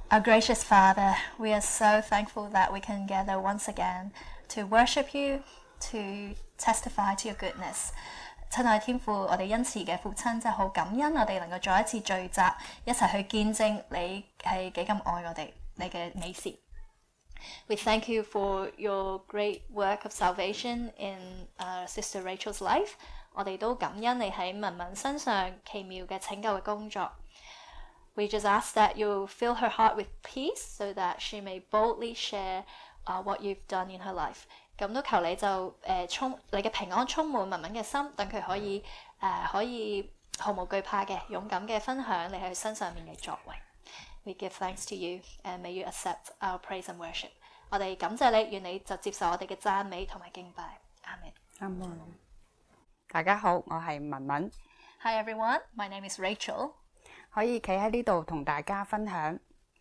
Our gracious Father, we are so thankful that we can gather once again to worship you, to testify to your goodness. 親愛天父，我哋恩慈嘅父親真係好感恩，我哋能夠再一次聚集，一齊去見證你係幾咁愛我哋，你嘅美善。We thank you for your great work of salvation in Sister Rachel's life. 我哋都感恩你喺文文身上奇妙嘅拯救嘅工作。We just ask that you fill her heart with peace so that she may boldly share what you've done in her life. 咁都求你就你嘅平安充滿文文嘅心，等佢可以毫無懼怕嘅勇敢嘅分享你喺佢身上面嘅作為。We give thanks to you and may you accept our praise and worship. 我哋感謝你，願你就接受我哋嘅讚美同埋敬拜。阿門。 阿門。大家好，我係文文。 Hi everyone, my name is Rachel. 可以企喺呢度同大家分享。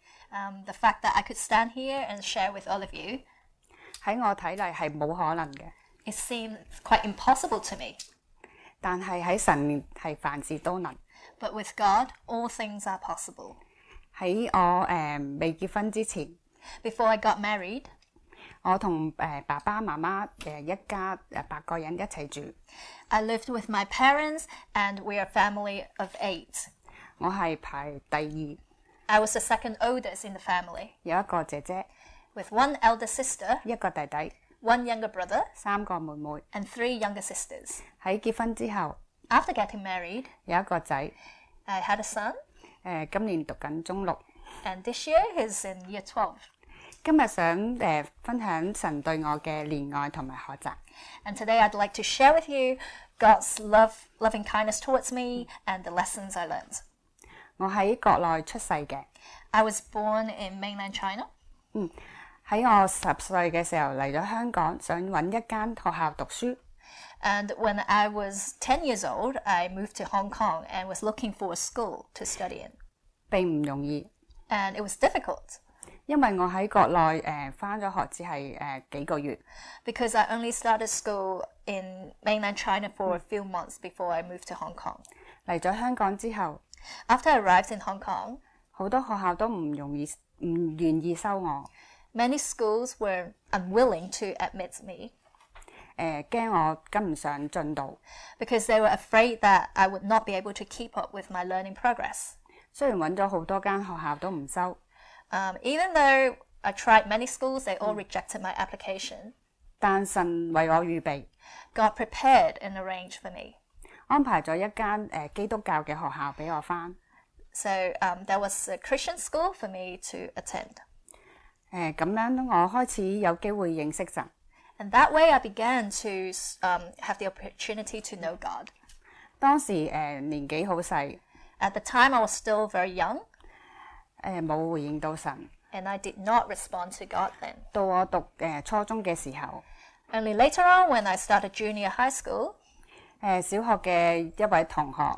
The fact that I could stand here and share with all of you. 喺我睇嚟係冇可能嘅。 It seemed quite impossible to me. 但係喺神面係凡事都能。 But with God, all things are possible. 喺我未結婚之前 ，Before I got married， 我同爸爸媽媽一家8個人一齊住。 I lived with my parents and we are a family of 8. 我係排第2。 I was the second oldest in the family. 有一個姐姐。 With one elder sister, 一個弟弟 one younger brother, 3個妹妹 and 3 younger sisters. 喺結婚之後 After getting married, 有一個仔 I had a son, 今年讀緊中6 and this year he's in year 12. 今日想分享神對我嘅憐愛同埋學習。 And today I'd like to share with you God's loving kindness towards me and the lessons I learned. 我喺國內出世嘅。 I was born in mainland China. 喺我10歲嘅時候嚟咗香港，想揾一間學校讀書。 And when I was 10 years old, I moved to Hong Kong and was looking for a school to study in. 並唔容易。 And it was difficult. 因為我喺國內返咗學只係幾個月。 Because I only started school in mainland China for a few months before I moved to Hong Kong. 嚟咗香港之後 After I arrived in Hong Kong, 好多學校都唔願意收我。 Many schools were unwilling to admit me. 驚我跟唔上進度。 Because they were afraid that I would not be able to keep up with my learning progress. 雖然揾咗好多間學校都唔收。 Even though I tried many schools, they all rejected my application. 但神為我預備。 God prepared and arranged for me. 安排咗一間基督教嘅學校俾我返。 So there was a Christian school for me to attend. 咁樣我開始有機會認識神。 And that way I began to have the opportunity to know God. 當時年紀好細。 At the time I was still very young. 冇回應到神。 And I did not respond to God then. 到我讀初中嘅時候。 Only later on when I started junior high school. 小學嘅一位同學。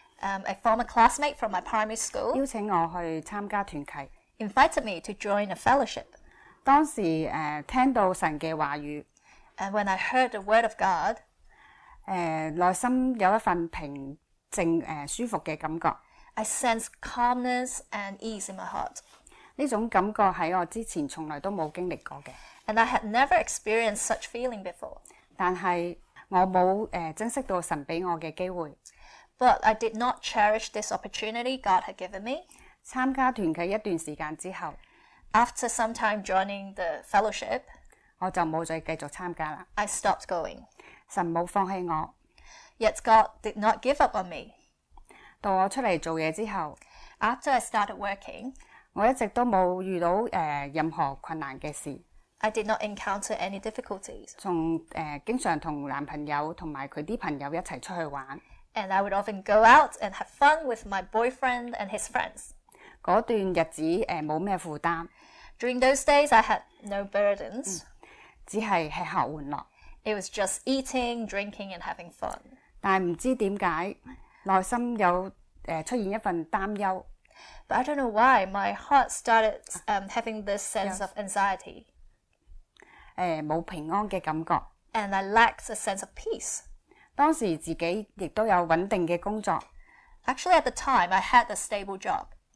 A former classmate from my primary school. 邀請我去參加團契。 Invited me to join a fellowship. 當時聽到神嘅話語 And when I heard the word of God, 內心有一份平靜舒服嘅感覺。 I sensed calmness and ease in my heart. 呢種感覺喺我之前從來都冇經歷過嘅。 And I had never experienced such feeling before. 但係我冇珍惜到神俾我嘅機會。 But I did not cherish this opportunity God had given me. 參加團契一段時間之後 After some time joining the fellowship, 我就冇再繼續參加啦。 I stopped going. 神冇放棄我。 Yet God did not give up on me. 到我出嚟做嘢之後 After I started working, 我一直都冇遇到任何困難嘅事。 I did not encounter any difficulties. 仲經常同男朋友同埋佢啲朋友一齊出去玩。 And I would often go out and have fun with my boyfriend and his friends. 嗰段日子冇咩負擔。 During those days, I had no burdens. 只係吃喝玩樂。 It was just eating, drinking, and having fun. 但係唔知點解內心有出現一份擔憂。 But I don't know why my heart started having this sense of anxiety. 冇平安嘅感覺。 And I lacked a sense of peace. 當時自己亦都有穩定嘅工作。 Actually, at the time, I had a stable job.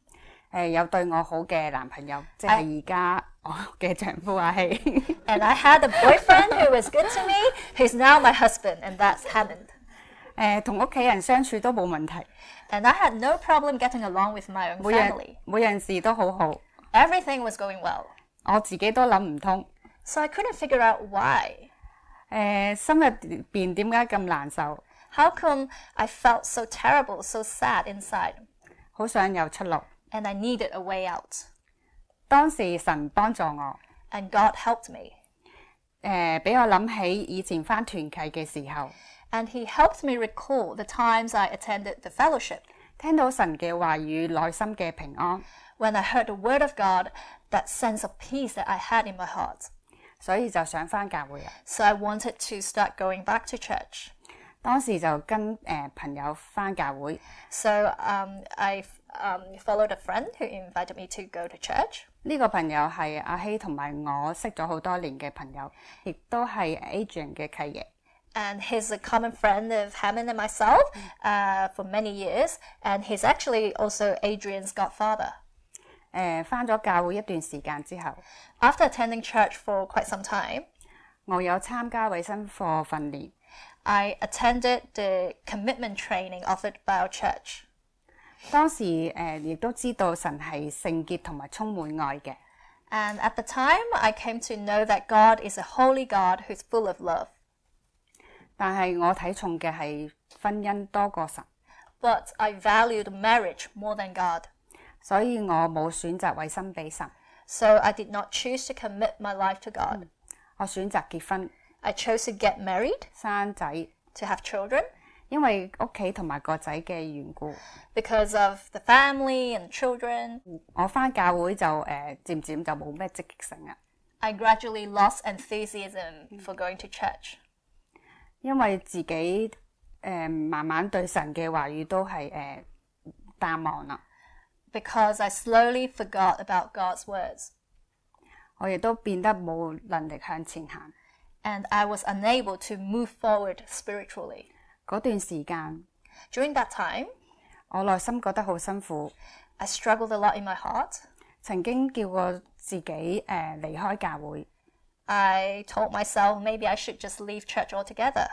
有對我好嘅男朋友，即係而家我嘅丈夫阿希。 And I had a boyfriend who was good to me, who's now my husband, and that's Hammond. 同屋企人相處都冇問題， And I had no problem getting along with my own 每樣事都好好， family. Everything was going well. 我自己都諗唔通， So I couldn't figure out why. 心入邊點解咁難受， How come I felt so terrible, so sad inside? 好想有出路。 And I needed a way out. 當時神幫助我， And God helped me. 俾我諗起以前返團契嘅時候， And He helped me recall the times I attended the fellowship. 聽到神嘅話語，內心嘅平安， When I heard the word of God, that sense of peace that I had in my heart. 所以就想返教會啦。 So I wanted to start going back to church. 當時就跟朋友返教會， So I followed a friend who invited me to go to church. 呢個朋友係阿希同埋我識咗好多年嘅朋友，亦都係 Adrian 嘅契爺。 And he's a common friend of Hammond and myself for many years. And he's actually also Adrian's godfather. 返咗教會一段時間之後， After attending church for quite some time, 我有參加衞生課訓練， I attended the commitment training offered by our church. 當時亦都知道神係聖潔同埋充滿愛嘅， And at the time, I came to know that God is a holy God who's full of love. 但係我睇重嘅係婚姻多過神， But I valued marriage more than God. 所以我冇選擇委身俾神， So I did not choose to commit my life to God. 我選擇結婚 I chose to get married, 生仔， to have children, 因為屋企同埋個仔嘅緣故， because of the family and children. 我返教會就漸漸就冇咩積極性啦， I gradually lost enthusiasm for going to church. 因為自己慢慢對神嘅話語都係淡忘啦， Because I slowly forgot about God's words. 我亦都變得冇能力向前行。 And I was unable to move forward spiritually. 嗰段時間， During that time, 我內心覺得好辛苦， I struggled a lot in my heart. 曾經叫過自己離開教會。 I told myself maybe I should just leave church altogether.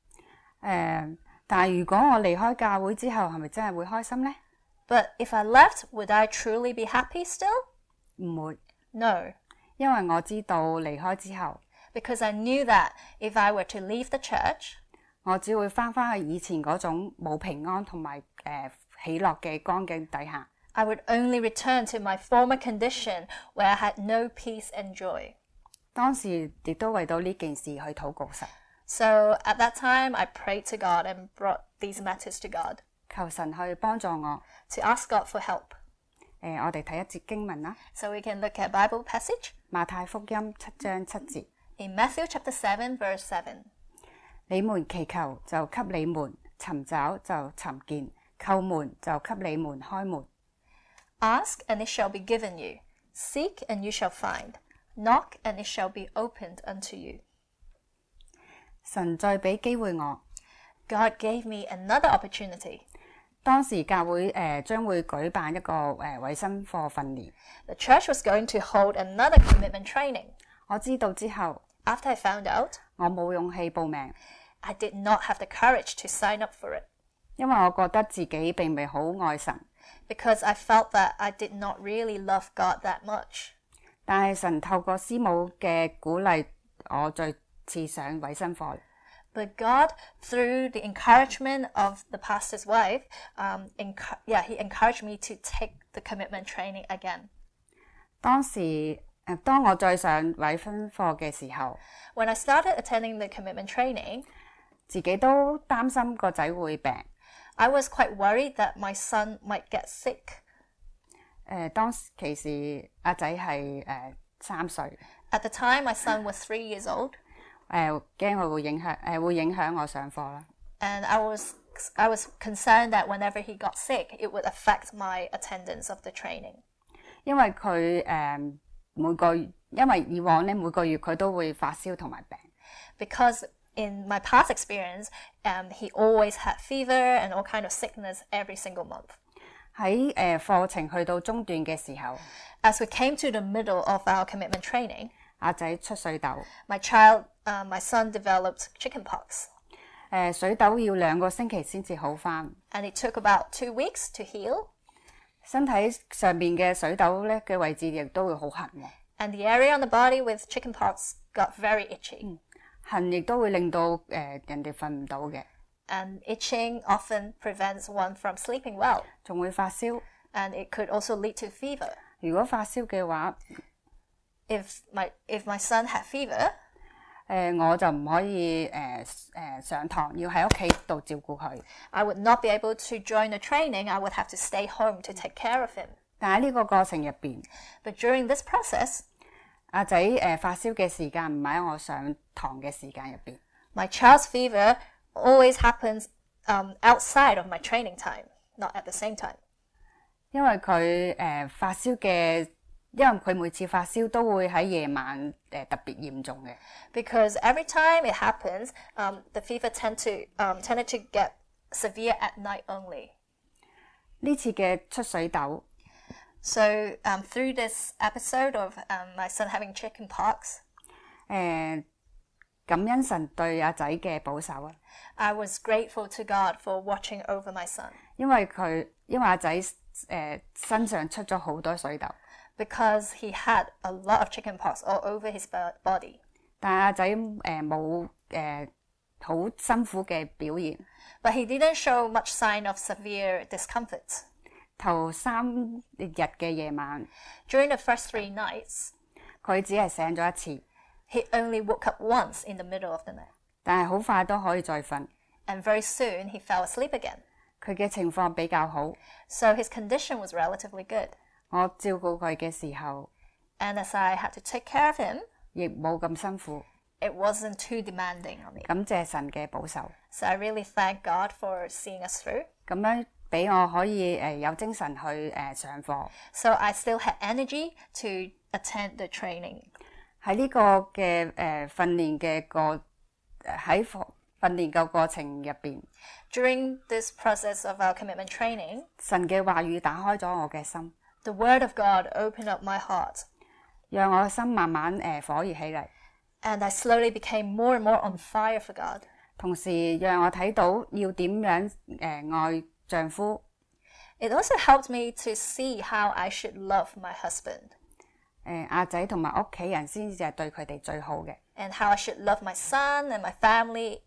但係如果我離開教會之後，係咪真係會開心呢？ But if I left, would I truly be happy still? 唔會， No, 因為我知道離開之後， because I knew that if I were to leave the church, 我只會返去以前嗰種冇平安同埋喜樂嘅光景底下。 I would only return to my former condition where I had no peace and joy. 當時亦都為到呢件事去禱告神， So at that time, I prayed to God and brought these matters to God 求神去幫助我。 to ask God for help. 我哋睇一節經文啦， So we can look at Bible passage 馬太福音7章7節。 in Matthew chapter 7, verse 7. 你們祈求就給你們，尋找就尋見，叩門就給你們開門。 Ask and it shall be given you. Seek and you shall find. Knock and it shall be opened unto you. 神再俾機會我。 God gave me another opportunity. 當時教會將會舉辦一個衞生課訓練， The church was going to hold another commitment training. 我知道之後， After I found out, 我冇勇氣報名， I did not have the courage to sign up for it 因為我覺得自己並未好愛神。 because I felt that I did not really love God that much. 但係神透過師母嘅鼓勵，我再次上衞生課。 But God, through the encouragement of the pastor's wife, he encouraged me to take the commitment training again. 當我再上衞生課嘅時候， When I started attending the commitment training, 自己都擔心個仔會病。 I was quite worried that my son might get sick. 當其時阿仔係3歲， At the time, my son was 3 years old, 驚佢會影響我上課啦。 and I was concerned that whenever he got sick, it would affect my attendance of the training. 因為佢因為以往咧每個月佢都會發燒同埋病， Because in my past experience, he always had fever and all kind of sickness every single month. 喺課程去到中段嘅時候， As we came to the middle of our commitment training, 阿仔出水痘， my son developed chickenpox. 水痘要2個星期先至好返， And it took about 2 weeks to heal. 身體上面嘅水痘咧嘅位置亦都會好痕喎， And the area on the body with chickenpox got very itchy. 痕亦都會令到人哋瞓唔到嘅， And itching often prevents one from sleeping well. 仲會發燒。 And it could also lead to fever. 如果發燒嘅話， If my son had fever, 我就唔可以上堂，要喺屋企度照顧佢。 I would not be able to join the training. I would have to stay home to take care of him. 但喺呢個過程入邊， But during this process, 阿仔發燒嘅時間唔喺我上堂嘅時間入邊， my child's fever always happens outside of my training time, not at the same time. 因為佢發燒嘅，因為佢每次發燒都會喺夜晚特別嚴重嘅。 Because every time it happens, the fever tended to get severe at night only. 呢次嘅出水痘， So through this episode of my son having chickenpox, 感恩神對阿仔嘅保守啊！ I was grateful to God for watching over my son. 因為阿仔身上出咗好多水痘， Because he had a lot of chickenpox all over his body. 但係阿仔冇好辛苦嘅表現。 But he didn't show much sign of severe discomfort. 頭3日嘅夜晚， During the first 3 nights, 佢只係醒咗一次， he only woke up once in the middle of the night. 但係好快都可以再瞓。 And very soon he fell asleep again. 佢嘅情況比較好， So his condition was relatively good. 我照顧佢嘅時候， And as I had to take care of him, 亦冇咁辛苦。 it wasn't too demanding on me. 感謝神嘅保守， So I really thank God for seeing us through. 咁樣俾我可以有精神去上課。 So I still had energy to attend the training. 喺呢個嘅訓練嘅喺訓練嘅過程入邊， During this process of our commitment training, 神嘅話語打開咗我嘅心， the Word of God opened up my heart. 讓我嘅心慢慢火熱起嚟， And I slowly became more and more on fire for God. 同時讓我睇到要點樣愛丈夫。 It also helped me to see how I should love my husband. 阿仔同埋屋企人先至係對佢哋最好嘅。 And how I should love my son and my family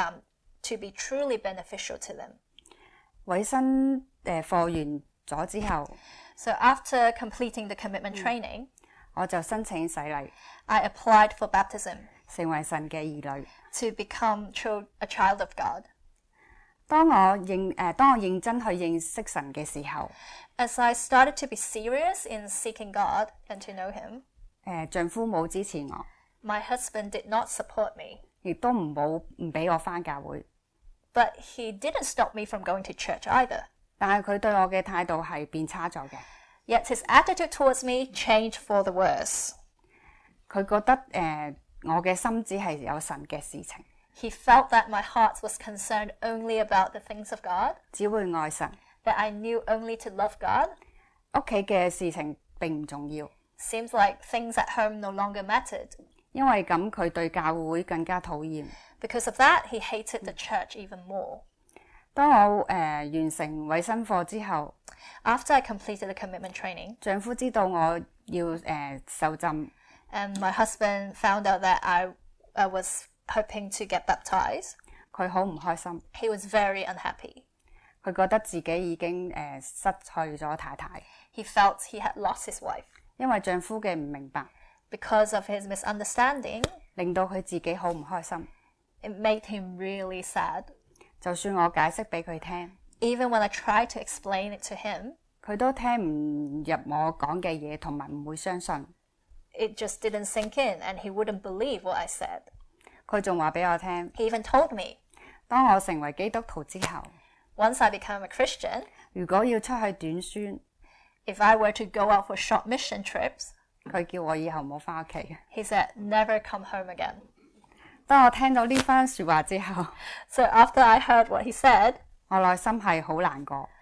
to be truly beneficial to them. 委身課完咗之後， So after completing the commitment training, 我就申請洗禮， I applied for baptism 成為神嘅兒女。 to become a child of God. 當我認真去認識神嘅時候， As I started to be serious in seeking God and to know Him, 丈夫冇支持我， my husband did not support me, 亦都唔俾我返教會。 but he didn't stop me from going to church either. 但係佢對我嘅態度係變差咗嘅。 Yet his attitude towards me changed for the worse. 佢覺得我嘅心只係有神嘅事情， He felt that my heart was concerned only about the things of God, 只會愛神， that I knew only to love God. 屋企嘅事情並唔重要。 Seems like things at home no longer mattered. 因為咁佢對教會更加討厭。 Because of that, he hated the church even more. 當我完成委身課之後， After I completed the commitment training, 丈夫知道我要受浸， and my husband found out that I was hoping to get baptized, 佢好唔開心， he was very unhappy. 佢覺得自己已經失去咗太太， He felt he had lost his wife. 因為丈夫嘅唔明白， Because of his misunderstanding, 令到佢自己好唔開心。 it made him really sad. 就算我解釋俾佢聽， Even when I tried to explain it to him, 佢都聽唔入我講嘅嘢，同埋唔會相信。 it just didn't sink in and he wouldn't believe what I said. 佢仲話俾我聽， He even told me, 當我成為基督徒之後， once I become a Christian, 如果要出去短宣， if I were to go out for short mission trips, 佢叫我以後唔好返屋企。 he said, never come home again. 當我聽到呢番説話之後， So after I heard what he said, 我內心係好難過，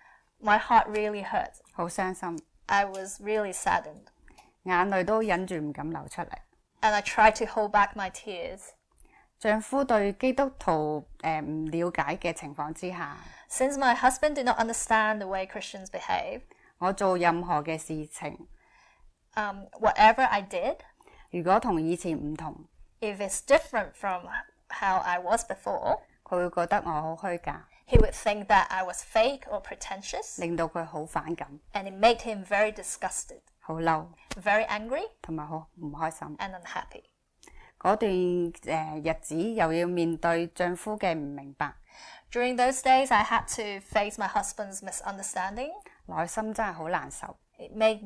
my heart really hurt. 好傷心， I was really saddened. 眼淚都忍住唔敢流出嚟。 And I tried to hold back my tears. 丈夫對基督徒唔了解嘅情況之下， Since my husband did not understand the way Christians behave, 我做任何嘅事情， whatever I did, 如果同以前唔同， if it's different from how I was before, 佢會覺得我好虛假， he would think that I was fake or pretentious, 令到佢好反感、 and it made him very disgusted, 好嬲 very angry, 同埋好唔開心。 and unhappy. 嗰段日子又要面對丈夫嘅唔明白， During those days, I had to face my husband's misunderstanding. 內心真係好難受。 It made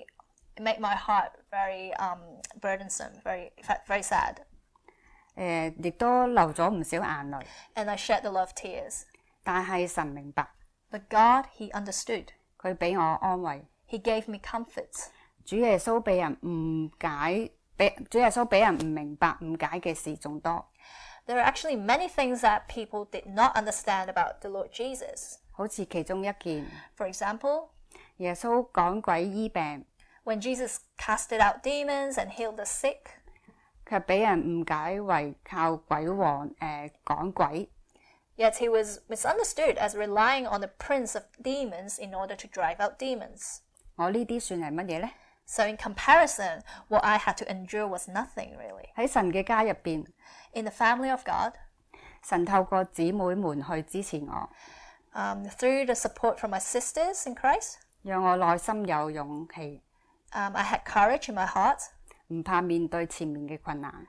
my heart very burdensome, very sad. 亦都流咗唔少眼淚， And I shed a lot of tears. 但係神明白， But God, He understood. 佢俾我安慰。 He gave me comfort. 主耶穌俾人誤解，主耶穌俾人唔明白誤解嘅事仲多， There are actually many things that people did not understand about the Lord Jesus. 好似其中一件， For example, 耶穌趕鬼醫病， when Jesus casted out demons and healed the sick, 卻俾人誤解為靠鬼王趕鬼。 yet He was misunderstood as relying on the prince of demons in order to drive out demons. 我呢啲算係乜嘢呢？ So in comparison, what I had to endure was nothing really. 喺神嘅家入邊， In the family of God, 神透過姊妹們去支持我， through the support from my sisters in Christ, 讓我內心有勇氣， I had courage in my heart, 唔怕面對前面嘅困難。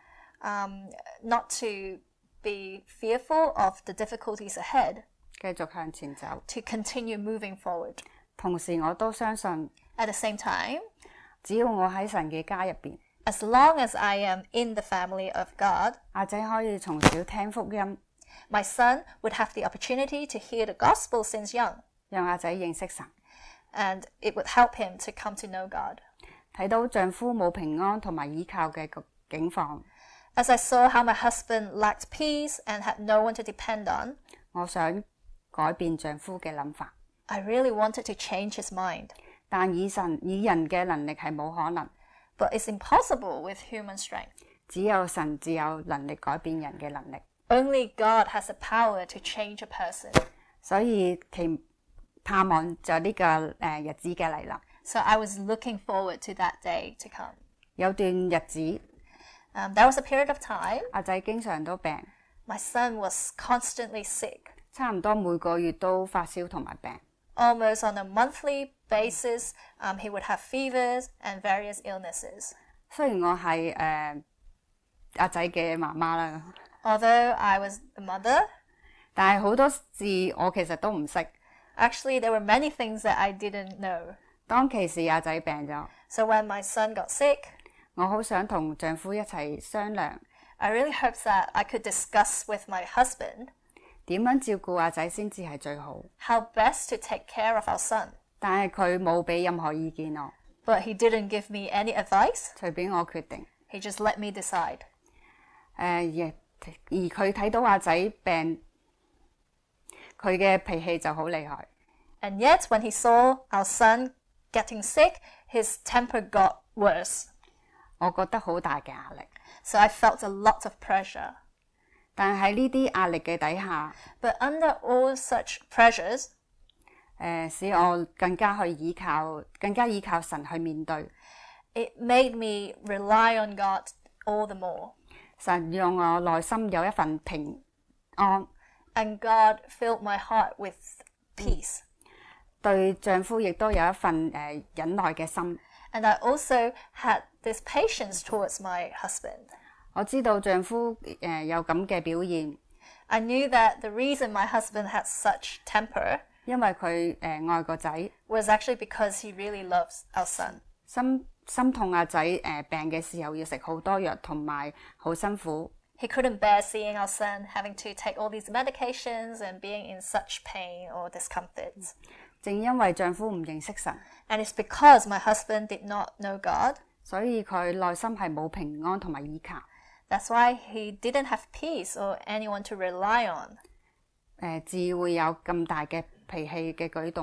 not to be fearful of the difficulties ahead, 繼續向前走。 to continue moving forward. 同時我都相信， At the same time, 只要我喺神嘅家入邊， as long as I am in the family of God, 阿仔可以從小聽福音， my son would have the opportunity to hear the gospel since young, 讓阿仔認識神。 and it would help him to come to know God. 睇到丈夫冇平安同埋依靠嘅境況， As I saw how my husband lacked peace and had no one to depend on, 我想改變丈夫嘅諗法， I really wanted to change his mind. 但以人嘅能力係冇可能， But it's impossible with human strength. 只有神至有能力改變人嘅能力。 Only God has the power to change a person. 所以盼望就呢個日子嘅嚟臨。 So I was looking forward to that day to come. 有段日子， There was a period of time. 阿仔經常都病， My son was constantly sick. 差唔多每個月都發燒同埋病。 Almost on a monthly basis, he would have fevers and various illnesses. 雖然我係阿仔嘅媽媽啦， Although I was the mother, 但係好多事我其實都唔識。 actually there were many things that I didn't know. 當其時阿仔病咗， So when my son got sick, 我好想同丈夫一齊商量 I really hoped that I could discuss with my husband 點樣照顧阿仔先至係最好。 how best to take care of our son. 但係佢冇俾任何意見我， But he didn't give me any advice. 隨便我決定。 He just let me decide. 而佢睇到阿仔病，佢嘅脾氣就好厲害。 And yet when he saw our son getting sick, his temper got worse. 我覺得好大嘅壓力。 So I felt a lot of pressure. 但係喺呢啲壓力嘅底下， But under all such pressures, 使我更加依靠神去面對。 it made me rely on God all the more. 神讓我內心有一份平安， And God filled my heart with peace. 對丈夫亦都有一份忍耐嘅心。 And I also had this patience towards my husband. 我知道丈夫有咁嘅表現， I knew that the reason my husband had such temper 因為佢愛個仔， was actually because he really loves our son. 心痛阿仔病嘅時候要食好多藥，同埋好辛苦。 He couldn't bear seeing our son having to take all these medications and being in such pain or discomfort. 正因為丈夫唔認識神， And it's because my husband did not know God. 所以佢內心係冇平安同埋依靠。 That's why he didn't have peace or anyone to rely on. 至會有咁大嘅脾氣嘅舉動。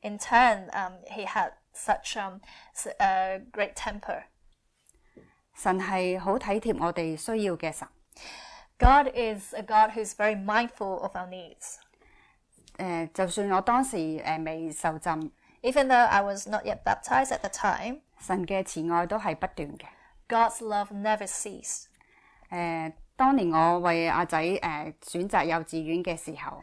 in turn, he had such a great temper. 神係好體貼我哋需要嘅神。 God is a God who's very mindful of our needs. 就算我當時未受浸， Even though I was not yet baptized at the time, 神嘅慈愛都係不斷嘅。 God's love never ceased. 當年我為阿仔選擇幼稚園嘅時候，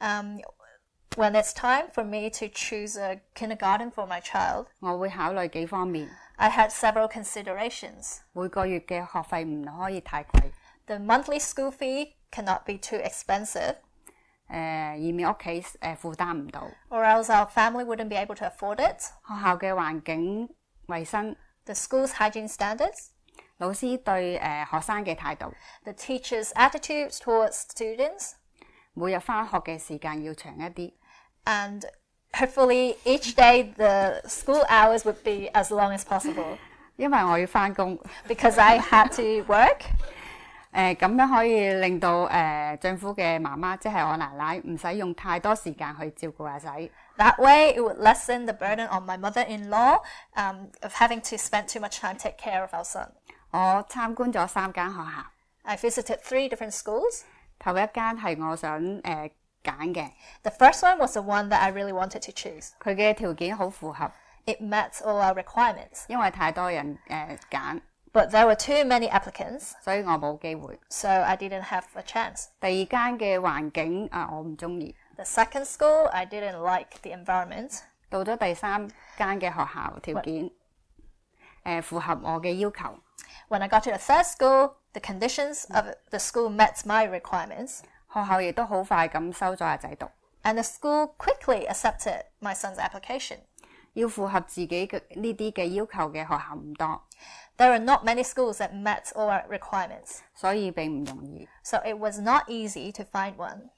When it's time for me to choose a kindergarten for my child, 我會考慮幾方面。 I had several considerations. 每個月嘅學費唔可以太貴， The monthly school fee cannot be too expensive, 以免屋企負擔唔到。 or else our family wouldn't be able to afford it. 學校嘅環境衛生， The school's hygiene standards, 老師對學生嘅態度， the teacher's attitudes towards students, 每日返學嘅時間要長一啲。 and hopefully each day the school hours would be as long as possible 因為我要返工， because I had to work. 咁樣可以令到丈夫嘅媽媽，即係我奶奶，唔使用太多時間去照顧阿仔。 That way, it would lessen the burden on my mother-in-law of having to spend too much time to take care of our son. 我參觀咗3間學校， I visited 3 different schools. 頭一間係我想揀嘅， The first one was the one that I really wanted to choose. 佢嘅條件好符合， It met all our requirements, 因為太多人揀， but there were too many applicants, 所以我冇機會。 so I didn't have a chance. 第二間嘅環境我唔中意。 The second school, I didn't like the environment. 到咗第3間嘅學校，條件符合我嘅要求。 When I got to the third school, the conditions of the school met my requirements, 學校亦都好快咁收咗阿仔讀。 and the school quickly accepted my son's application. 要符合自己嘅呢啲嘅要求嘅學校唔多， There are not many schools that met all our requirements, 所以並唔容易。 so it was not easy to find one.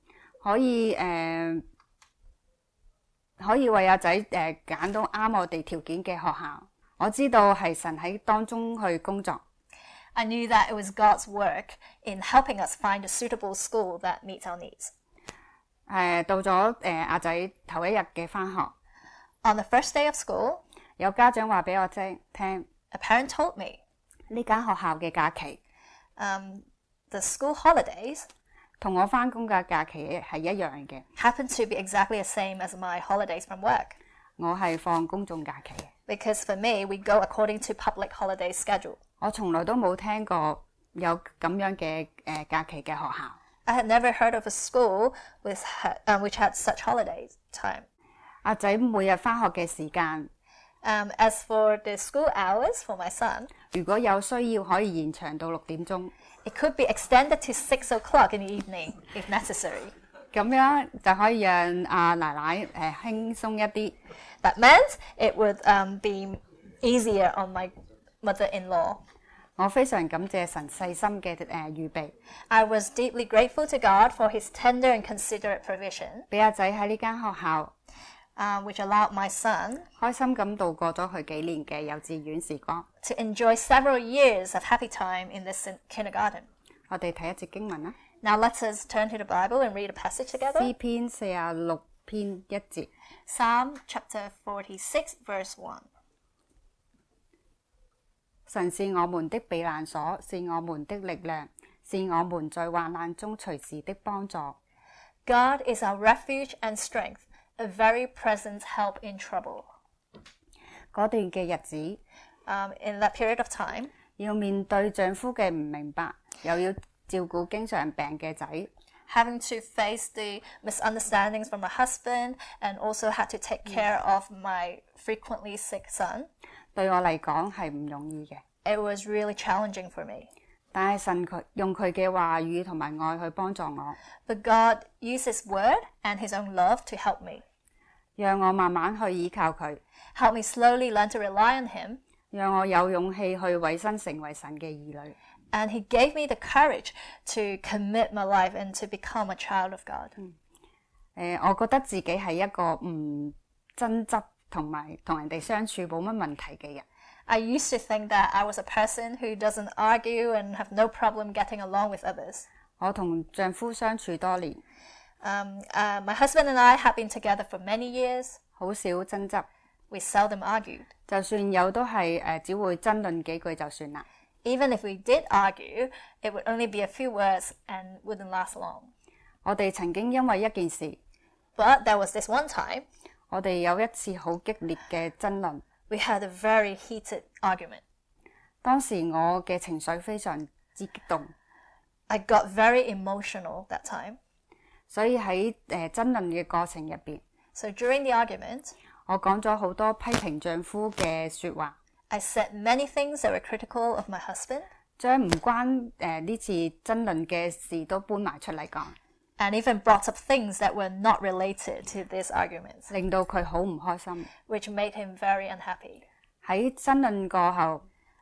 可以為阿仔揀到啱我哋條件嘅學校。我知道係神喺當中去工作。 I knew that it was God's work in helping us find a suitable school that meets our needs. 到咗阿仔頭一日嘅返學， On the first day of school, 有家長話俾我聽， a parent told me 呢間學校嘅假期 the school holidays 同我返工嘅假期係一樣嘅。 happened to be exactly the same as my holidays from work. 我係放公眾假期嘅。 Because for me, we go according to public holiday schedule. 我從來都冇聽過有咁樣嘅假期嘅學校。 I had never heard of a school which had such holiday time. 阿仔每日返學嘅時間， As for the school hours for my son, 如果有需要可以延長到6點鐘， it could be extended to 6 o'clock in the evening if necessary. 咁樣就可以讓阿奶奶輕鬆一啲。 That meant it would be easier on my mother-in-law. 我非常感謝神細心嘅預備， I was deeply grateful to God for his tender and considerate provision, 俾阿仔喺呢間學校 which allowed my son 開心咁度過咗佢幾年嘅幼稚園時光。 to enjoy several years of happy time in this kindergarten. 我哋睇一節經文啦， Now let us turn to the Bible and read a passage together. 詩篇46篇1節。 Psalm chapter 46, verse 1. 神是我們的避難所，是我們的力量，是我們在患難中隨時的幫助。 God is our refuge and strength, a very present help in trouble. 嗰段嘅日子， In that period of time, 要面對丈夫嘅唔明白，又要照顧經常病嘅仔， having to face the misunderstandings from my husband and also had to take care of my frequently sick son, 對我嚟講係唔容易嘅。 it was really challenging for me. 但係神用佢嘅話語同埋愛去幫助我， But God used his word and his own love to help me. 讓我慢慢去依靠佢， Help me slowly learn to rely on him. 讓我有勇氣去委身成為神嘅兒女。 And he gave me the courage to commit my life and to become a child of God. 我覺得自己係一個唔爭執同埋同人哋相處冇乜問題嘅人。 I used to think that I was a person who doesn't argue and have no problem getting along with others. 我同丈夫相處多年， My husband and I have been together for many years. 好少爭執， We seldom argued. 就算有都係只會爭論幾句就算啦。 Even if we did argue, it would only be a few words and wouldn't last long. 我哋曾經因為一件事， But there was this one time 我哋有一次好激烈嘅爭論。 we had a very heated argument. 當時我嘅情緒非常之激動， I got very emotional that time. 所以喺爭論嘅過程入邊， So during the argument, 我講咗好多批評丈夫嘅説話， I said many things that were critical of my husband 將唔關呢次爭論嘅事都搬埋出嚟講， and even brought up things that were not related to this argument, 令到佢好唔開心。 which made him very unhappy. 喺爭論過後，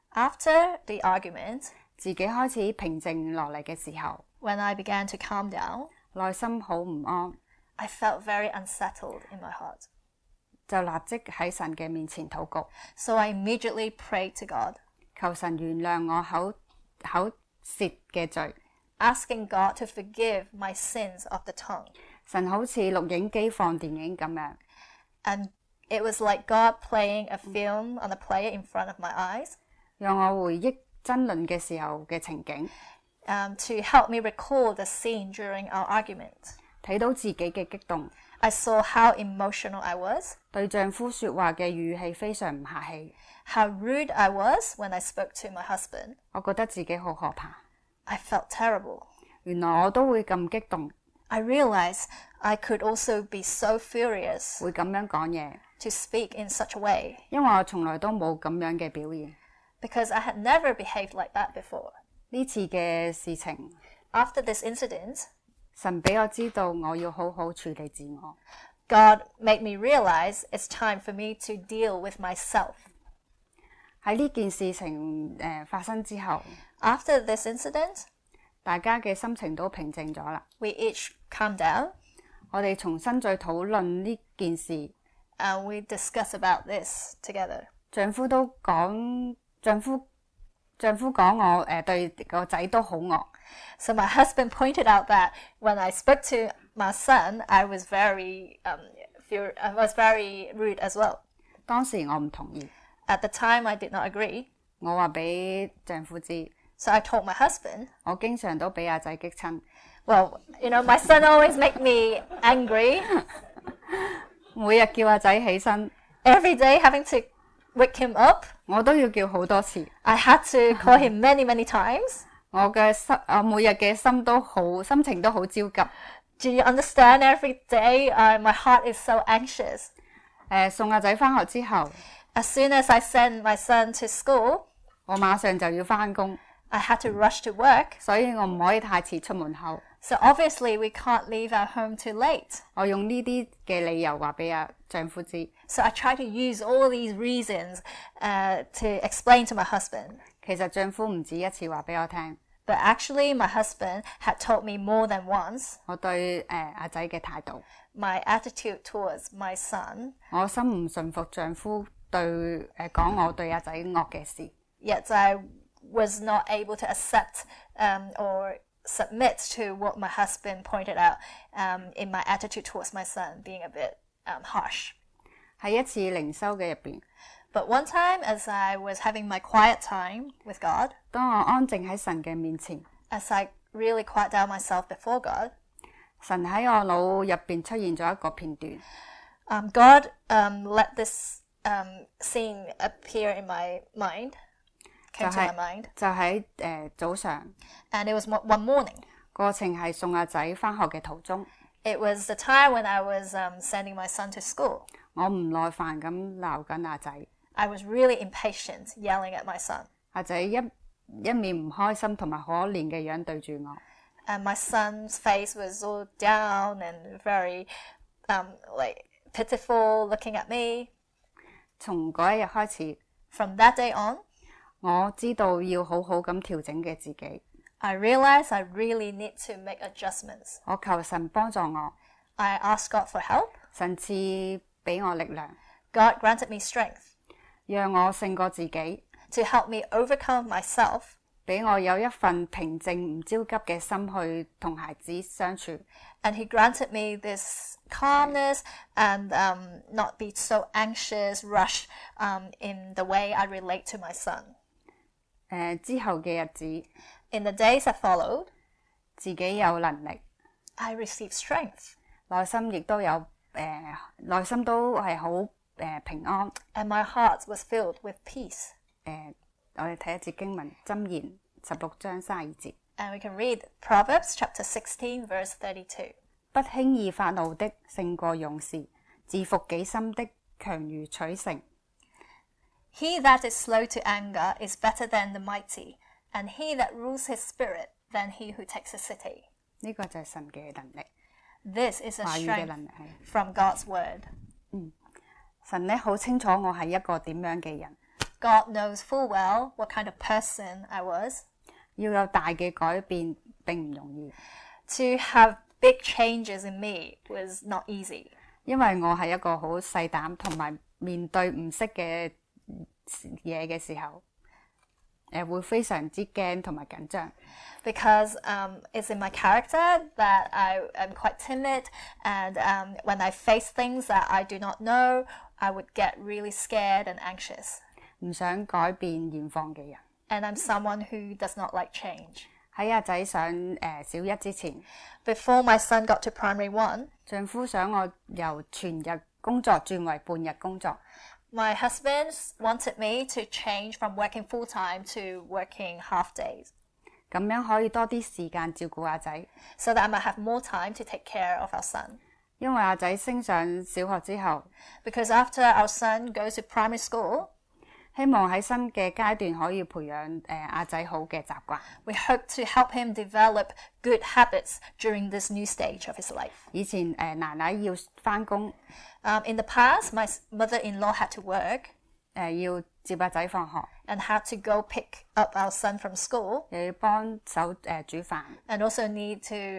After the argument, 自己開始平靜落嚟嘅時候， when I began to calm down, 內心好唔安， I felt very unsettled in my heart. 就立即喺神嘅面前禱告， So I immediately prayed to God, 求神原諒我口舌嘅罪。 asking God to forgive my sins of the tongue. 神好似錄影機放電影咁樣， And it was like God playing a film on a player in front of my eyes, 讓我回憶爭論嘅時候嘅情景， to help me recall the scene during our argument. 睇到自己嘅激動， I saw how emotional I was, 對丈夫說話嘅語氣非常唔客氣， how rude I was when I spoke to my husband. 我覺得自己好可怕。 I felt terrible. 原來我都會咁激動， I realized I could also be so furious 會咁樣講嘢， to speak in such a way 因為我從來都冇咁樣嘅表現。 because I had never behaved like that before. 呢次嘅事情， After this incident, 神俾我知道我要好好處理自我。 God made me realize it's time for me to deal with myself. 喺呢件事情發生之後， After this incident, 大家嘅心情都平靜咗啦。 we each calmed down 我哋重新再討論呢件事， and we discussed about this together. 丈夫講我對個仔都好惡， So my husband pointed out that when I spoke to my son, I was very rude as well. 當時我唔同意， At the time, I did not agree. 我話俾丈夫知， So I told my husband, 我經常都俾阿仔激親， well, my son always make me angry. 每日叫阿仔起身， Every day having to wake him up. 我都要叫好多次。 I had to call him many, many times. 我每日嘅心情都好焦急。 Do you understand? Every day, my heart is so anxious. 送阿仔返學之後， As soon as I send my son to school, 我馬上就要返工， I had to rush to work. 所以我唔可以太遲出門口。 So obviously, we can't leave our home too late. 我用呢啲嘅理由話俾阿丈夫知， So I try to use all these reasons to explain to my husband. 其實丈夫唔止一次話俾我聽， But actually, my husband had told me more than once 我對阿仔嘅態度， my attitude towards my son. 我心唔順服丈夫講我對阿仔惡嘅事， Yet I was not able to accept or submit to what my husband pointed out in my attitude towards my son being a bit harsh. 喺一次靈修嘅入邊， But one time, as I was having my quiet time with God, 當我安靜喺神嘅面前， as I really quiet down myself before God, 神喺我腦入邊出現咗一個片段， God let this scene appear in my mind, came to my mind, 就喺早上， and it was one morning. 過程係送阿仔返學嘅途中， It was the time when I was sending my son to school. 我唔耐煩咁鬧緊阿仔， I was really impatient, yelling at my son. 阿仔一面唔開心同埋可憐嘅樣對住我， And my son's face was all down and very pitiful looking at me. 從嗰一日開始， From that day on, 我知道要好好咁調整嘅自己， I realized I really need to make adjustments. 我求神幫助我， I asked God for help. 神賜俾我力量， God granted me strength 讓我勝過自己， to help me overcome myself 俾我有一份平靜唔焦急嘅心去同孩子相處。 And He granted me this calmness and not be so anxious, rush in the way I relate to my son. 之後嘅日子， In the days that followed, 自己有能力， I received strength, 內心亦都有內心都係好平安。 and my heart was filled with peace. 我哋睇一節經文，箴言16章32節。 And we can read Proverbs chapter 16, verse 32. 不輕易發怒的勝過勇士，自服己心的強如取城。 He that is slow to anger is better than the mighty, and he that rules his spirit than he who takes a city. 呢個就係神嘅能力， This is a 話語嘅能 strength 力係。 from God's word. 神咧好清楚我係一個點樣嘅人， God knows full well what kind of person I was. 要有大嘅改變並唔容易， To have big changes in me was not easy 因為我係一個好細膽，同埋面對唔識嘅嘢嘅時候，會非常之驚同埋緊張。 because it's in my character that I am quite timid, and when I face things that I do not know, I would get really scared and anxious. 唔想改變現況嘅人。 And I'm someone who does not like change. 喺阿仔上小一之前， Before my son got to primary 1, 丈夫想我由全日工作轉為半日工作， my husband wanted me to change from working full-time to working half days 咁樣可以多啲時間照顧阿仔。 so that I might have more time to take care of our son. 因為阿仔升上小學之後， Because after our son goes to primary school, 希望喺新嘅階段可以培養阿仔好嘅習慣。 we hope to help him develop good habits during this new stage of his life. 以前奶奶要返工， In the past, my mother-in-law had to work 要接阿仔放學， and had to go pick up our son from school, 又要幫手煮飯， and also needed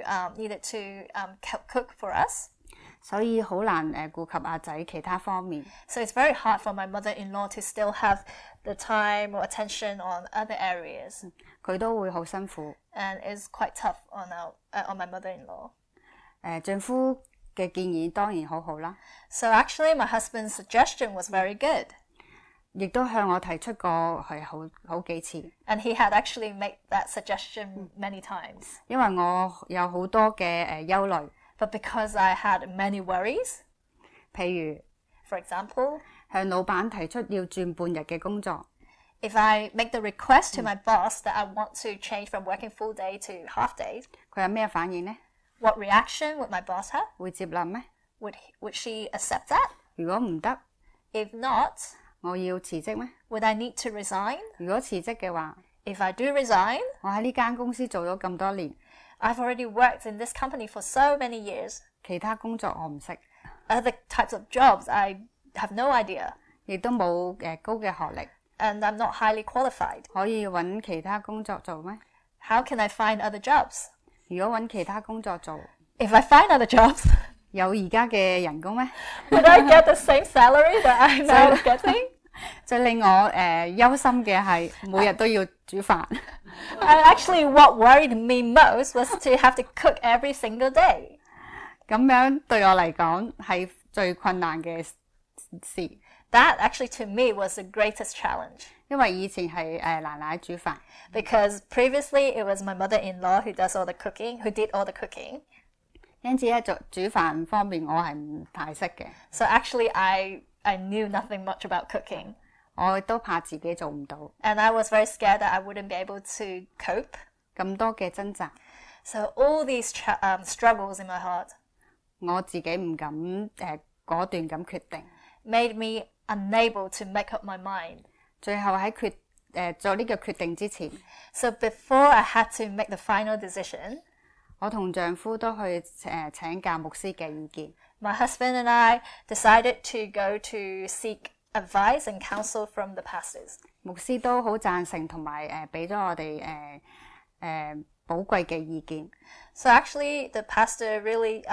to cook for us. 所以好難顧及阿仔其他方面。 So it's very hard for my mother-in-law to still have the time or attention on other areas, 佢都會好辛苦。 and it's quite tough on my mother-in-law. 丈夫嘅建議當然好好啦， So actually, my husband's suggestion was very good, 亦都向我提出過係好幾次， and he had actually made that suggestion many times. 因為我有好多嘅憂慮， But because I had many worries, 譬如 for example, 向老闆提出要轉半日嘅工作， if I make the request to my boss that I want to change from working full day to half days, 佢有咩反應呢？ what reaction would my boss have? 會接納咩？ Would she accept that? 如果唔得， If not, 我要辭職咩？ would I need to resign? 如果辭職嘅話， If I do resign, 我喺呢間公司做咗咁多年， I've already worked in this company for so many years. 其他工作我唔識， Other types of jobs, I have no idea, 亦都冇高嘅學歷， and I'm not highly qualified. 可以揾其他工作做咩？ How can I find other jobs? 如果揾其他工作做， If I find other jobs, 有而家嘅人工咩？ would I get the same salary that I'm now getting? 最令我憂心嘅係每日都要煮飯， And actually, what worried me most was to have to cook every single day. 咁樣對我嚟講係最困難嘅事， That actually, to me, was the greatest challenge. 因為以前係奶奶煮飯， Because previously, it was my mother-in-law who does all the cooking, who did all the cooking. 因此咧煮飯方面我係唔太識嘅， So actually, I knew nothing much about cooking. 我亦都怕自己做唔到， And I was very scared that I wouldn't be able to cope. 咁多嘅掙扎， So all these struggles in my heart 我自己唔敢果斷咁決定， made me unable to make up my mind. 最後喺做呢個決定之前， So before I had to make the final decision, 我同丈夫都去請教牧師嘅意見。 my husband and I decided to go to seek advice and counsel from the pastors. 牧師都好贊成同埋俾咗我哋寶貴嘅意見。 So actually, the pastor really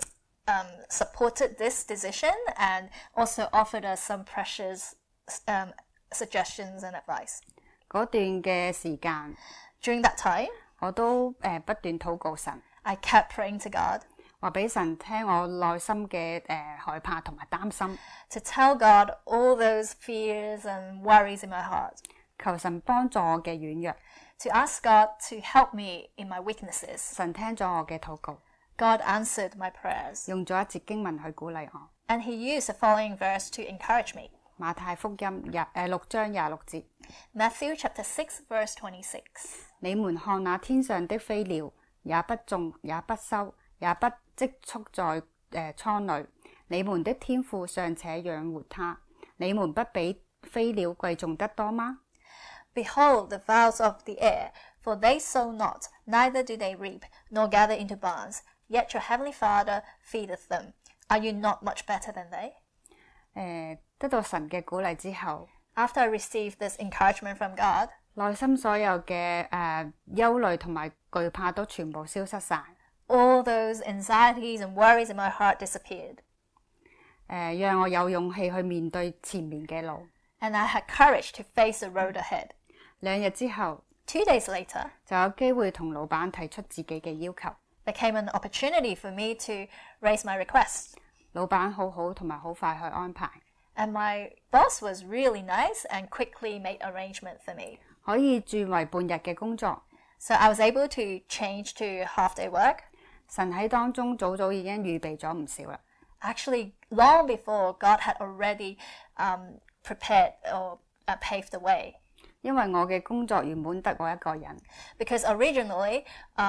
supported this decision and also offered us some precious suggestions and advice. 嗰段嘅時間， During that time, 我都不斷禱告神， I kept praying to God 話俾神聽我內心嘅害怕同埋擔心， to tell God all those fears and worries in my heart, 求神幫助我嘅軟弱。 to ask God to help me in my weaknesses. 神聽咗我嘅禱告， God answered my prayers, 用咗一節經文去鼓勵我。 and He used the following verse to encourage me. 馬太福音6章26節， Matthew chapter 6, verse 26. 你們看那天上的飛鳥，也不種，也不收，也不積蓄在倉裏，你們的天父尚且養活它，你們不比飛鳥貴重得多嗎？ Behold the fowls of the air, for they sow not, neither do they reap, nor gather into barns, yet your heavenly Father feedeth them. Are you not much better than they? 得到神嘅鼓勵之後， After I received this encouragement from God, 內心所有嘅憂慮同埋懼怕都全部消失晒， all those anxieties and worries in my heart disappeared, 讓我有勇氣去面對前面嘅路。 and I had courage to face the road ahead. 2日之後， 2 days later, 就有機會同老闆提出自己嘅要求。 there came an opportunity for me to raise my request. 老闆好好同埋好快去安排， And my boss was really nice and quickly made arrangement for me. 可以轉為半日嘅工作。 So I was able to change to half-day work. 神喺當中早早已經預備咗唔少啦。 Actually, long before, God had already prepared or paved the way. 因為我嘅工作原本得我一個人， Because originally,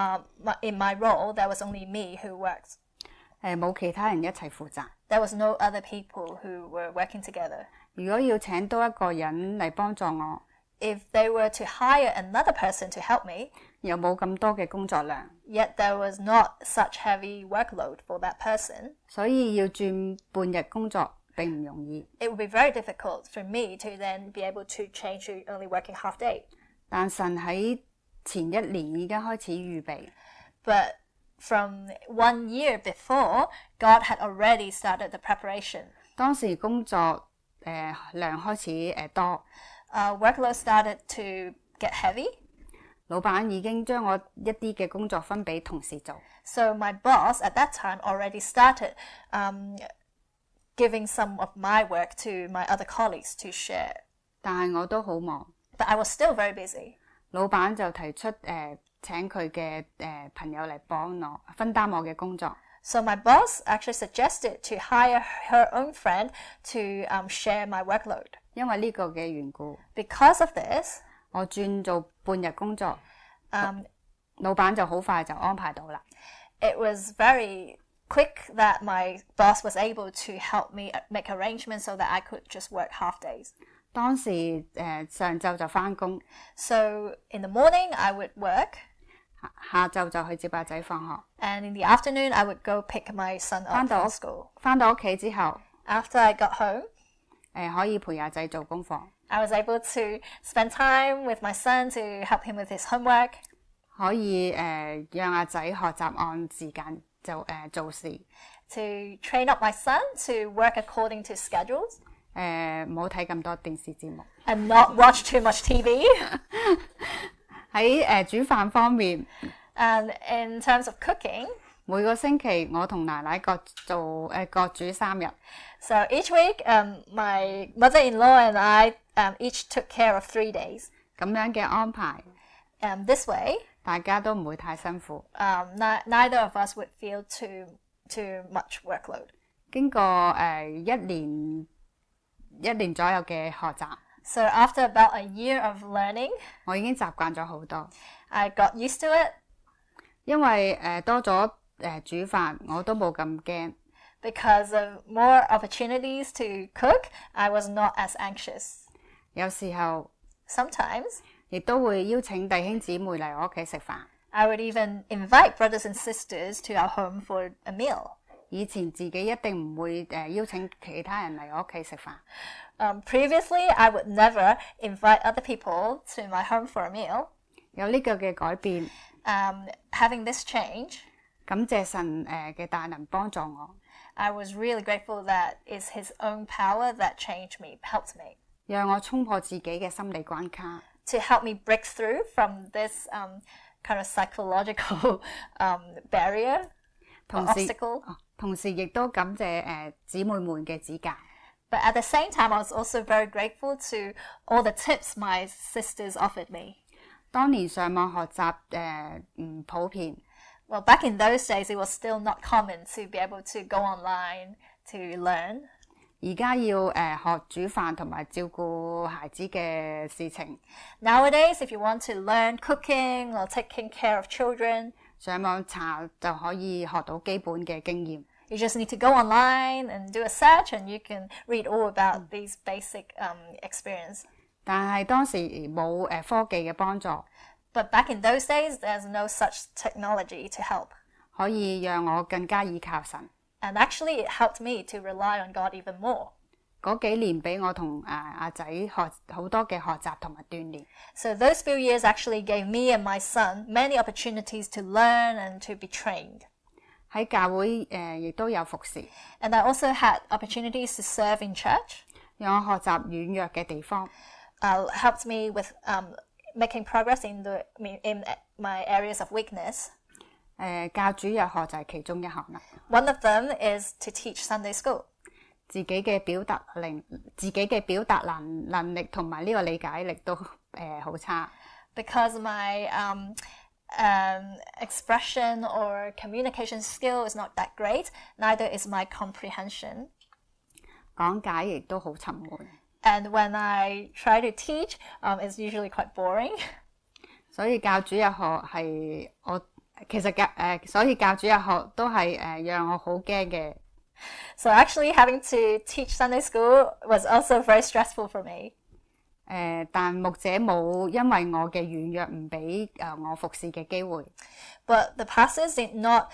in my role, there was only me who worked. 冇其他人一齊負責。 There was no other people who were working together. 如果要請多一個人嚟幫助我， If they were to hire another person to help me, 又冇咁多嘅工作量， yet there was not such heavy workload for that person, 所以要轉半日工作並唔容易。 it would be very difficult for me to then be able to change to only working half day. 但神喺前一年已經開始預備， But from 1 year before, God had already started the preparation. 當時工作量開始多， Workload started to get heavy. 老闆已經將我一啲嘅工作分俾同事做， So my boss at that time already started giving some of my work to my other colleagues to share. 但係我都好忙。 But I was still very busy. 老闆就提出請佢嘅朋友嚟幫我分擔我嘅工作， So my boss actually suggested to hire her own friend to share my workload. 因為呢個嘅緣故， Because of this, 我轉做半日工作， um, 老闆就好快就安排到啦。 it was very quick that my boss was able to help me make arrangements so that I could just work half days. 當時上晝就返工， So in the morning, I would work, 下晝就去接阿仔放學。 and in the afternoon, I would go pick my son up from school. 返到屋企之後， After I got home, 可以陪阿仔做功課， I was able to spend time with my son to help him with his homework, 可以讓阿仔學習按時間做事， to train up my son to work according to schedules, 唔好睇咁多電視節目。 and not watch too much TV. 喺煮飯方面， And in terms of cooking, 每個星期我同奶奶各煮3日， so each week, my mother-in-law and I each took care of 3 days. 咁樣嘅安排， This way, 大家都唔會太辛苦。 neither of us would feel too much workload. 經過一年左右嘅學習， So after about a year of learning, 我已經習慣咗好多。 I got used to it 因為多咗煮飯，我都冇咁驚。 because of more opportunities to cook. I was not as anxious. 有時候 Sometimes 亦都會邀請弟兄姊妹嚟我屋企食飯。 I would even invite brothers and sisters to our home for a meal. 以前自己一定唔會邀請其他人嚟我屋企食飯。 Previously, I would never invite other people to my home for a meal. 有呢個嘅改變， Having this change, 感謝神嘅大能幫助我， I was really grateful that it's His own power that changed me, helped me, 讓我衝破自己嘅心理關卡， to help me break through from this kind of psychological barrier or obstacle. 同時亦都感謝姊妹們嘅指教。 But at the same time, I was also very grateful to all the tips my sisters offered me. 當年上網學習唔普遍。 Well, back in those days, it was still not common to be able to go online to learn. 而家要學煮飯同埋照顧孩子嘅事情。 Nowadays, if you want to learn cooking or taking care of children, 上網查就可以學到基本嘅經驗。 You just need to go online and do a search, and you can read all about these basic experience. 但係當時冇科技嘅幫助。 But back in those days, there's no such technology to help. 可以讓我更加依靠神。 And actually, it helped me to rely on God even more. 嗰幾年俾我同阿仔學好多嘅學習同埋鍛鍊。 So those few years actually gave me and my son many opportunities to learn and to be trained. 喺教會亦都有服侍。 And I also had opportunities to serve in church. 讓我學習軟弱嘅地方。 Helped me with making progress in my areas of weakness. 教主日學就係其中一項啦。 One of them is to teach Sunday school. 自己嘅表達能力同埋呢個理解力都好差。 Because my expression or communication skill is not that great, neither is my comprehension. 講解亦都好沉悶。 And when I try to teach, it's usually quite boring. 所以教主日學係我其實所以教主日學都係讓我好驚嘅。 So actually having to teach Sunday school was also very stressful for me. 但牧者冇因為我嘅軟弱唔俾我服侍嘅機會。 But the pastors did not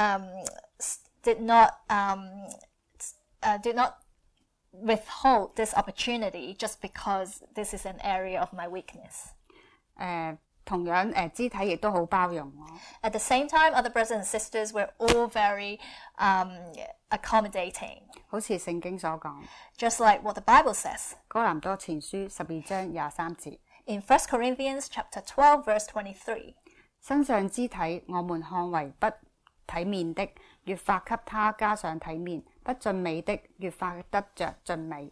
withhold this opportunity just because this is an area of my weakness. 同樣肢體亦都好包容我。 At the same time, other brothers and sisters were all very accommodating. 好似聖經所講。 Just like what the Bible says. 哥林多前書12章23節。 In 1 Corinthians chapter 12, verse 23. 身上肢體我們看為不體面的，越發給他加上體面；不盡美的，越發得着盡美。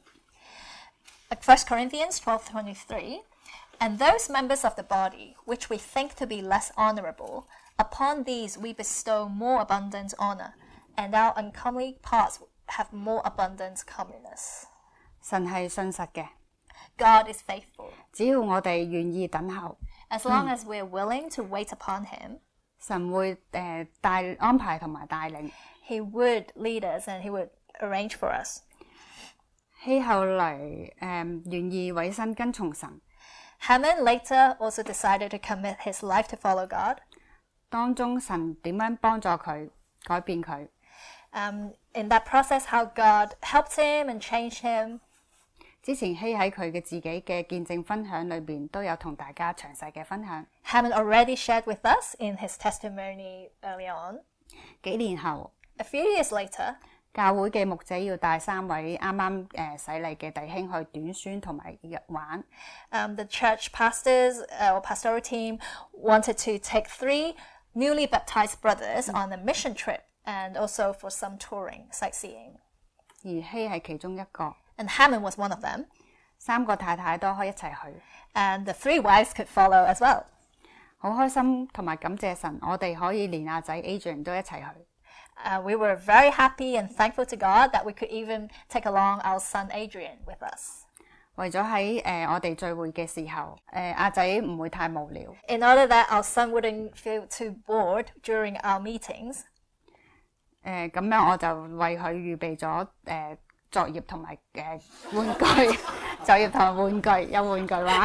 1 Corinthians 12:23. And those members of the body, which we think to be less honorable, upon these we bestow more abundant honor, and our uncomely parts have more abundant comeliness. 神係信實嘅。 God is faithful. 只要我哋願意等候。 As long as we are willing to wait upon Him, 神會安排同埋帶領。 He would lead us and He would arrange for us. 希後嚟願意委身跟從神。 Haman later also decided to commit his life to follow God. 當中神點樣幫助佢改變佢 ？In that process, how God helped him and changed him. 之前希喺佢嘅自己嘅見證分享裏邊都有同大家詳細嘅分享。 Haman already shared with us in his testimony earlier on. 幾年後 A few years later, 教會嘅牧者要帶3位啱啱洗禮嘅弟兄去短宣同埋玩。 The church pastors or pastoral team wanted to take 3 newly baptized brothers on a mission trip and also for some touring, sightseeing. 而希係其中一個。 And Haman was one of them. 3個太太都可以一齊去。 And the 3 wives could follow as well. 好開心同埋感謝神，我哋可以連阿仔 Adrian 都一齊去。 We were very happy and thankful to God that we could even take along our son Adrian with us. 為咗喺我哋聚會嘅時候，阿仔唔會太無聊。 In order that our son wouldn't feel too bored during our meetings. 咁樣我就為佢預備咗作業同埋玩具，作業同埋玩具有玩具玩。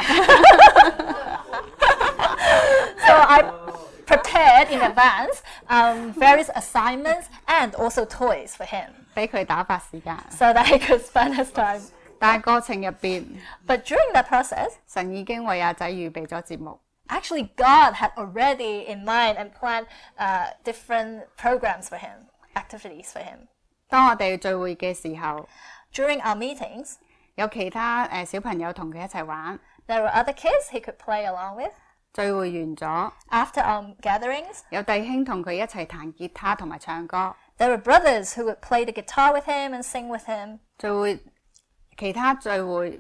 So I prepared in advance various assignments and also toys for him. 俾佢打發時間。 So that he could spend his time. 但係過程入邊 But during that process, 神已經為阿仔預備咗節目。 Actually, God had already in mind and planned different programs for him, activities for him. 當我哋聚會嘅時候 During our meetings, 有其他小朋友同佢一齊玩。 There were other kids he could play along with. 聚會完咗， After our gatherings, 有弟兄同佢一齊彈吉他同埋唱歌。 there were brothers who would play the guitar with him and sing with him. 其他聚會，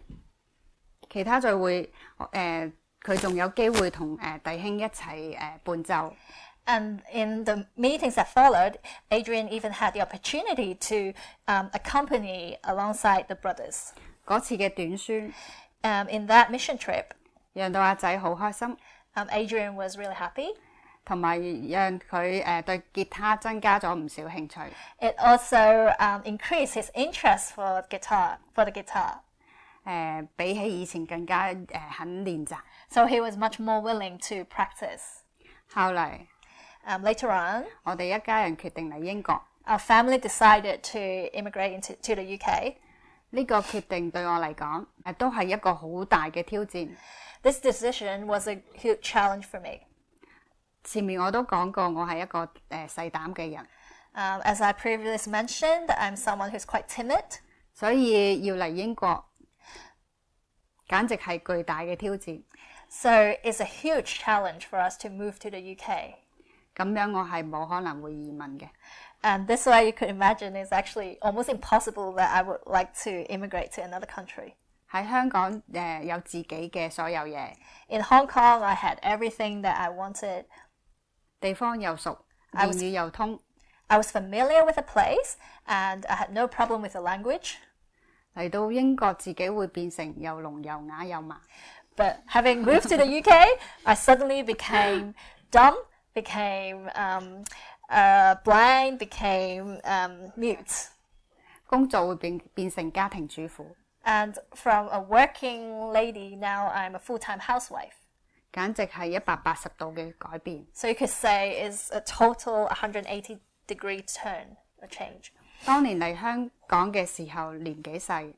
佢仲有機會同弟兄一齊伴奏。 And in the meetings that followed, Adrian even had the opportunity to accompany alongside the brothers. 嗰次嘅短宣， In that mission trip, 讓到阿仔好開心， Adrian was really happy. 同埋讓佢對吉他增加咗唔少興趣。 It also increased his interest for the guitar. 比起以前更加肯練習。 So he was much more willing to practice. 後嚟， Later on, 我哋一家人決定嚟英國。 our family decided to immigrate to the UK. 呢個決定對我嚟講，都係一個好大嘅挑戰。 This decision was a huge challenge for me. 前面我都講過，我係一個細膽嘅人， As I previously mentioned, I'm someone who's quite timid. 所以要嚟英國，簡直係巨大嘅挑戰。 So it's a huge challenge for us to move to the UK. 咁樣我係冇可能會移民嘅。 And this way you could imagine is actually almost impossible that I would like to immigrate to another country. 喺香港有自己嘅所有嘢， In Hong Kong, I had everything that I wanted. 地方又熟，言語又通。 I was familiar with the place and I had no problem with the language. 嚟到英國自己會變成又聾又啞又盲。 But having moved to the UK, I suddenly became dumb, became blind, became mute. 工作會變成家庭主婦， And from a working lady, now I'm a full-time housewife. 簡直係180度嘅改變。 So you could say it's a total 180-degree turn, a change. 當年嚟香港嘅時候年紀細，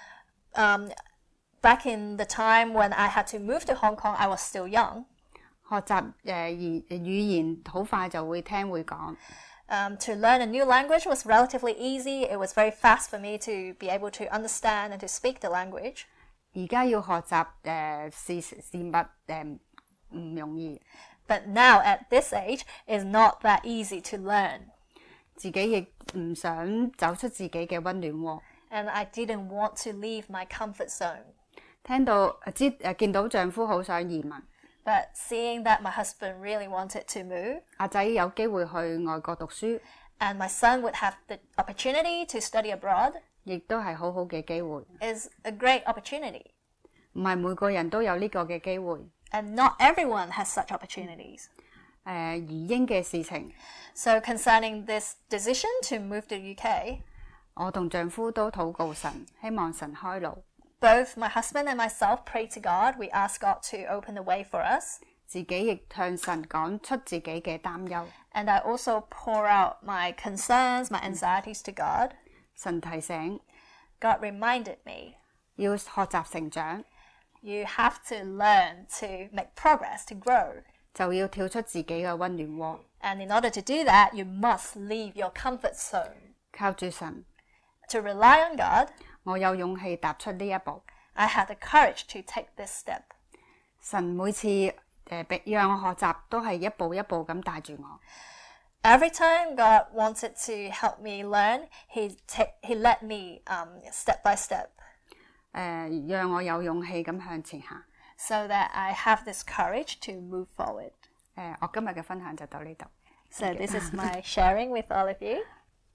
Back in the time when I had to move to Hong Kong, I was still young. 學習語言好快就會聽會講。 To learn a new language was relatively easy. It was very fast for me to be able to understand and to speak the language. 而家要學習事物唔容易， But now at this age, it's not that easy to learn. 自己亦唔想走出自己嘅溫暖窩。 And I didn't want to leave my comfort zone. 見到丈夫好想移民， But seeing that my husband really wanted to move, 阿仔有機會去外國讀書， and my son would have the opportunity to study abroad, 亦都係好好嘅機會。 is a great opportunity. 唔係每個人都有呢個嘅機會。 And not everyone has such opportunities. 移英嘅事情， So concerning this decision to move to the UK, 我同丈夫都禱告神，希望神開路， both my husband and myself prayed to God. We asked God to open the way for us. 自己亦向神講出自己嘅擔憂。 And I also pour out my concerns, my anxieties to God. 神提醒 God reminded me, 要學習成長， you have to learn to make progress, to grow. 就要跳出自己嘅溫暖窩， And in order to do that, you must leave your comfort zone. 靠住神， To rely on God, 我有勇氣踏出呢一步。 I had the courage to take this step. 神每次讓我學習，都係一步一步咁帶住我。 Every time God wanted to help me learn, He led me step by step, 讓我有勇氣咁向前行。 so that I have this courage to move forward. 我今日嘅分享就到呢度。 So this is my sharing with all of you.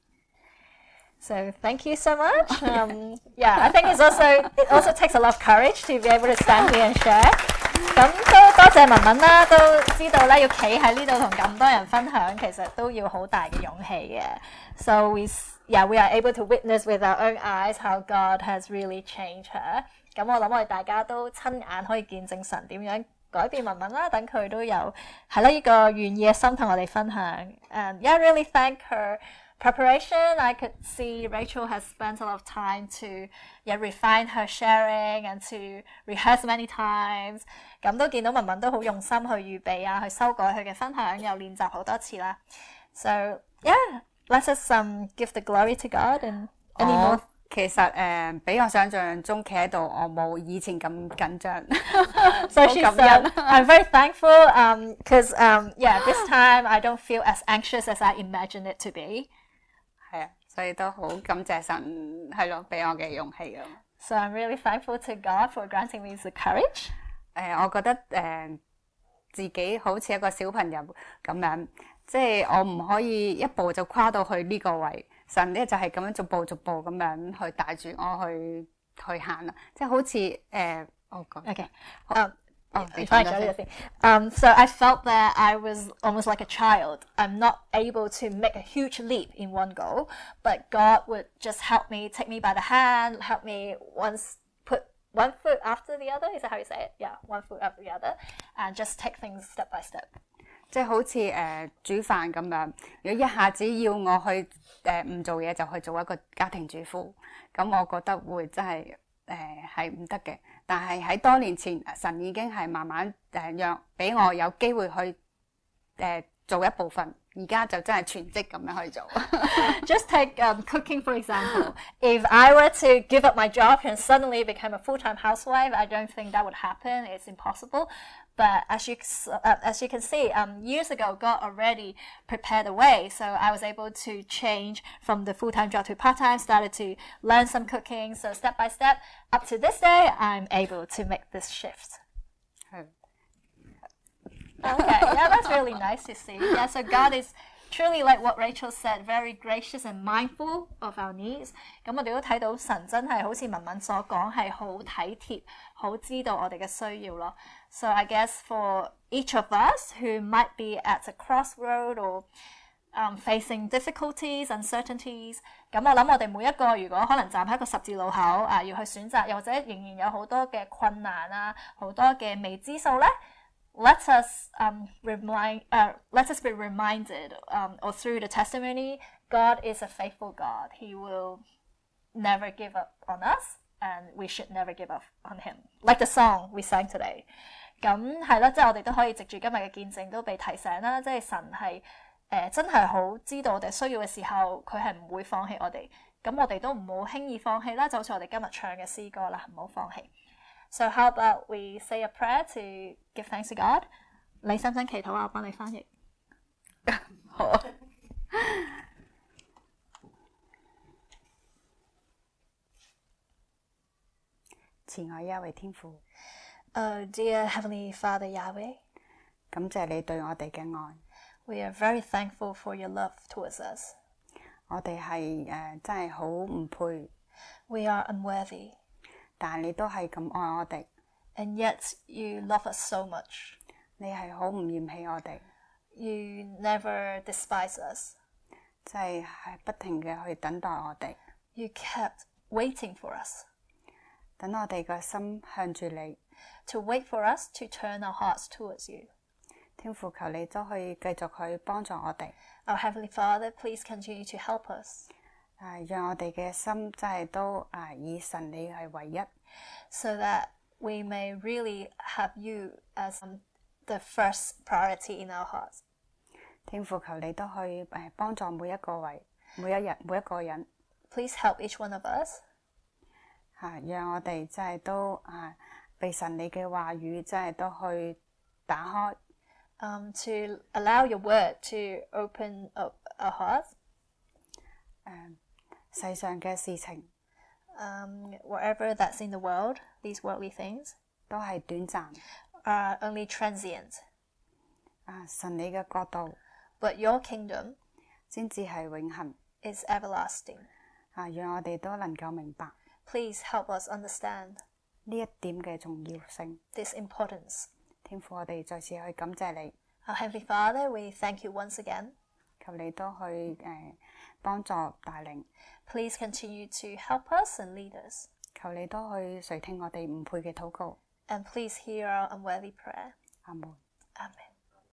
So thank you so much. Yeah, I think it also takes a lot of courage to be able to stand here and share. 咁都多謝文文啦，都知道咧要企喺呢度同咁多人分享，其實都要好大嘅勇氣嘅。So we are able to witness with our own eyes how God has really changed her. 咁我諗我哋大家都親眼可以見證神點樣改變文文啦，等佢都有係啦呢個願意嘅心同我哋分享。And yeah, really thank her preparation. I could see Rachel has spent a lot of time to refine her sharing and to rehearse many times. 咁都見到文文都好用心去預備啊，去修改佢嘅分享，又練習好多次啦。So yeah, let's just give the glory to God and any more 其實比我想象中企喺度，我冇以前咁緊張。 So she said, I'm very thankful because yeah, this time I don't feel as anxious as I imagined it to be. 係啊，所以都好感謝神係咯，俾我嘅勇氣啊。 So I'm really thankful to God for granting me the courage. 我覺得自己好似一個小朋友咁樣，即係我唔可以一步就跨到去呢個位。神咧就係咁樣逐步逐步咁樣去帶住我去行啦，即係好似我講 Okay. 你講咗先。 So I felt that I was almost like a child. I'm not able to make a huge leap in one go, but God would just help me, take me by the hand, help me once put one foot after the other. Is that how you say it? Yeah, one foot after the other, and just take things step by step. 即係好似煮飯咁樣，如果一下子要我去唔做嘢就去做一個家庭主婦，咁我覺得會真係係唔得嘅。但係喺多年前，神已經係慢慢讓俾我有機會去做一部分，而家就真係全職咁樣去做。 Just take cooking for example. If I were to give up my job and suddenly become a full-time housewife, I don't think that would happen. It's impossible. But as you can see, years ago, God already prepared the way. So I was able to change from the full-time job to part-time, started to learn some cooking. So step by step, up to this day, I'm able to make this shift. Okay, yeah, that's really nice to see. Yeah, so God is truly like what Rachel said, very gracious and mindful of our needs. 咁我哋都睇到神真係好似文文所講，係好體貼，好知道我哋嘅需要咯。So I guess for each of us who might be at a crossroad or facing difficulties, uncertainties， 咁我諗我哋每一個如果可能站喺一個十字路口要去選擇，又或者仍然有好多嘅困難啊，好多嘅未知數咧。Let us be reminded, or through the testimony, God is a faithful God. He will never give up on us, and we should never give up on Him. Like the song we sang today. 咁係啦，即係我哋都可以藉住今日嘅見證都被提醒啦，即係神係真係好知道我哋需要嘅時候，佢係唔會放棄我哋。咁我哋都唔好輕易放棄啦，就好似我哋今日唱嘅詩歌啦，唔好放棄。So how about we say a prayer to give thanks to God? 你使唔使祈禱啊？我幫你翻譯。 好啊。慈愛一位天父。 Oh, dear Heavenly Father Yahweh. 感謝你對我哋嘅愛。 We are very thankful for your love towards us. 我哋係真係好唔配。 We are unworthy. 但你都係咁愛我哋。 And yet you love us so much. 你係好唔厭棄我哋。 You never despise us. 即係不停嘅去等待我哋。 You kept waiting for us. 等我哋個心向住你。 To wait for us to turn our hearts towards you. 天父求你都可以繼續去幫助我哋。 Our Heavenly Father, please continue to help us. 讓我哋嘅心真係都以神你係唯一。 So that we may really have you as the first priority in our hearts. 天父求你都可以幫助每一個人。 Please help each one of us. 讓我哋真係都被神你嘅話語真係都去打開。 To allow your word to open up our hearts. 世上嘅事情。 Wherever that's in the world, these worldly things 都係短暫 are only transient. 神你嘅國度 But your kingdom 先至係永恆 is everlasting. 讓我哋都能夠明白 Please help us understand 呢一點嘅重要性 this importance. 天父，我哋再次去感謝你。 Our Heavenly Father, we thank you once again. 求你都去幫助帶領。 Please continue to help us and lead us. 求你都去垂聽我哋唔配嘅禱告。 And please hear our unworthy prayer. 阿門。 Amen.